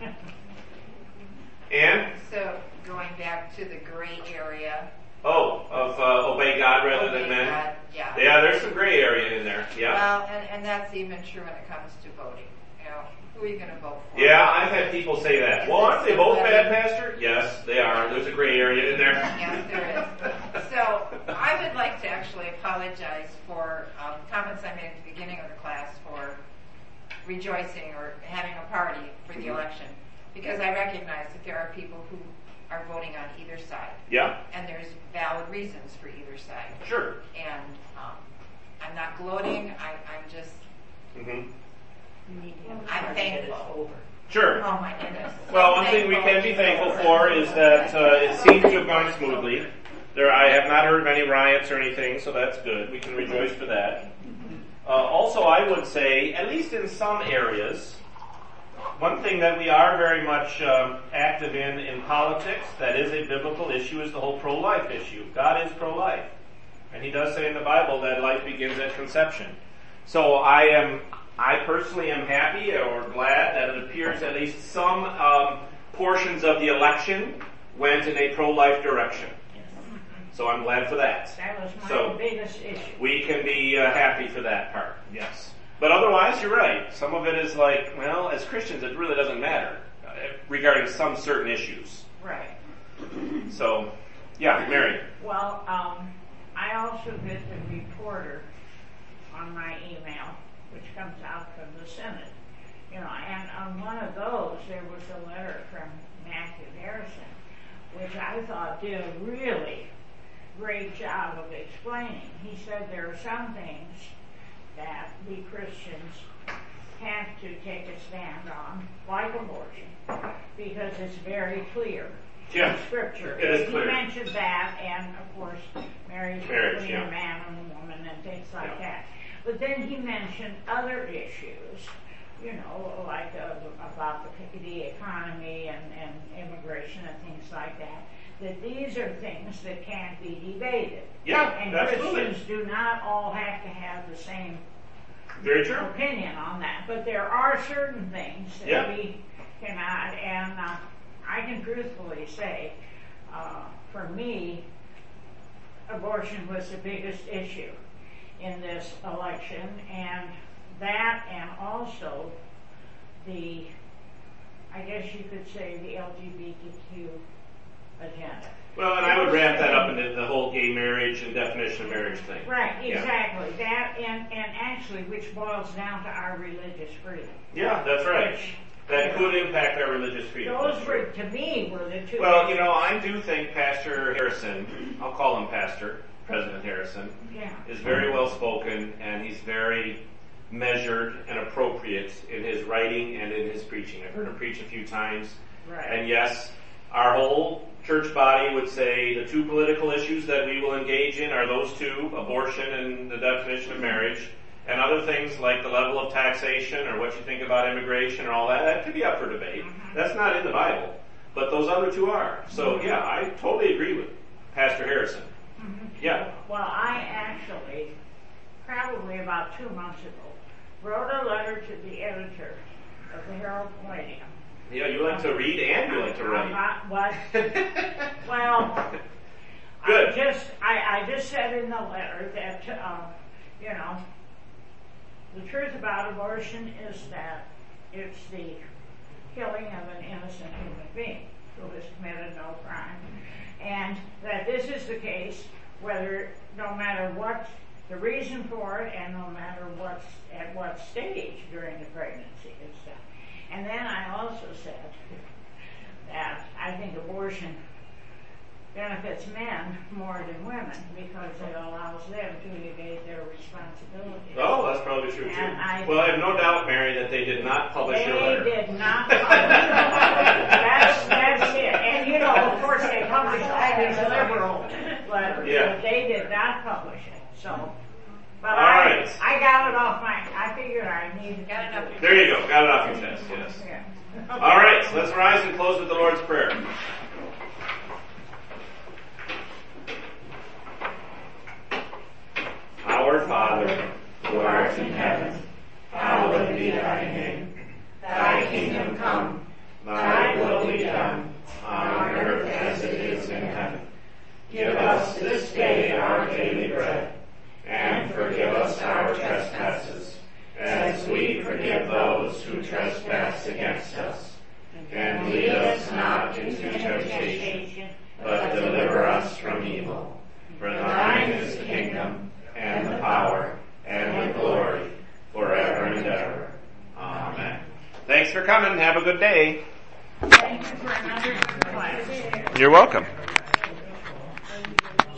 Speaker 2: And?
Speaker 6: So, going back to the gray area.
Speaker 2: Oh, of obey God rather than men?
Speaker 6: God, yeah.
Speaker 2: Yeah, there's some gray area in there. Yeah.
Speaker 6: Well, and that's even true when it comes to voting. You know, who are you going to vote for?
Speaker 2: Yeah, I've had people say that. Well, aren't they both bad, Pastor? Yes, they are. There's a gray area in there.
Speaker 6: Yes, there is. So, I would like to actually apologize for comments I made at the beginning of the class for rejoicing or having a party for the election. Because I recognize that there are people who are voting on either side.
Speaker 2: Yeah.
Speaker 6: And there's valid reasons for either side.
Speaker 2: Sure.
Speaker 6: And I'm not gloating. I'm just, I'm thankful.
Speaker 2: Sure.
Speaker 6: Oh my goodness.
Speaker 2: Well, one thing we can be thankful for is that it seems to have gone smoothly. I have not heard of any riots or anything, so that's good. We can rejoice for that. Also, I would say, at least in some areas, one thing that we are very much active in politics, that is a biblical issue, is the whole pro-life issue. God is pro-life. And He does say in the Bible that life begins at conception. So I personally am happy or glad that it appears at least some portions of the election went in a pro-life direction. So I'm glad for that.
Speaker 1: That was my biggest issue.
Speaker 2: We can be happy for that part, yes. But otherwise, you're right. Some of it is like, well, as Christians, it really doesn't matter regarding some certain issues.
Speaker 1: Right.
Speaker 2: So, yeah, Mary.
Speaker 1: Well, I also get the reporter on my email, which comes out from the Senate. You know, and on one of those, there was a letter from Matthew Harrison, which I thought did a really great job of explaining. He said there are some things that we Christians have to take a stand on, like abortion, because it's very clear in Scripture.
Speaker 2: It is clear.
Speaker 1: He mentioned that, and of course, marriage between a man and a woman and things like that. But then he mentioned other issues, you know, like about the economy and immigration and things like that. That these are things that can't be debated.
Speaker 2: Yeah,
Speaker 1: and
Speaker 2: absolutely.
Speaker 1: Christians do not all have to have the same
Speaker 2: Very true.
Speaker 1: opinion on that. But there are certain things that we cannot, and I can truthfully say, for me, abortion was the biggest issue in this election, and that, and also the, I guess you could say, the LGBTQ agenda.
Speaker 2: Well, and I would wrap that up into the whole gay marriage and definition of marriage thing.
Speaker 1: Right, exactly. That, and actually, which boils down to our religious freedom.
Speaker 2: Yeah, that's right. That could impact our religious freedom.
Speaker 1: Those were, to me, were the two.
Speaker 2: Well, you know, I do think Pastor Harrison, I'll call him Pastor, President Harrison, is very well spoken, and he's very measured and appropriate in his writing and in his preaching. I've heard him preach a few times.
Speaker 1: Right.
Speaker 2: And yes, our whole church body would say the two political issues that we will engage in are those two, abortion and the definition of marriage, and other things like the level of taxation or what you think about immigration or all that. That could be up for debate. That's not in the Bible. But those other two are. So, yeah, I totally agree with Pastor Harrison. Yeah.
Speaker 1: Well, I actually, probably about 2 months ago, wrote a letter to the editor of the Herald Palladium.
Speaker 2: Yeah, you like to read and you like to write.
Speaker 1: What? Well,
Speaker 2: Good.
Speaker 1: I just said in the letter that, the truth about abortion is that it's the killing of an innocent human being who has committed no crime. And that this is the case whether, no matter what the reason for it and no matter at what stage during the pregnancy it's done. And then I also said that I think abortion benefits men more than women because it allows them to evade their responsibilities.
Speaker 2: Oh, that's probably true too. Well, I have no doubt, Mary, that they did not publish your letter.
Speaker 1: They did not publish it. That's it. And of course they published all these liberal letters, but they did not publish it. So, but
Speaker 2: right.
Speaker 1: I got it off I figured I needed
Speaker 6: Got it off your
Speaker 2: There you go. Got it off your chest, yes.
Speaker 1: Yeah. Okay.
Speaker 2: All right, so let's rise and close with the Lord's Prayer. Our Father, who art in heaven, hallowed be thy name. Thy kingdom come, thy will be done, on earth as it is in heaven. Give us this day our daily bread, and forgive us our trespasses, as we forgive those who trespass against us. And lead us not into temptation, but deliver us from evil. For thine is the kingdom, and the power, and the glory, forever and ever. Amen. Thanks for coming. Have a good day.
Speaker 1: Thank you for another class.
Speaker 2: You're welcome.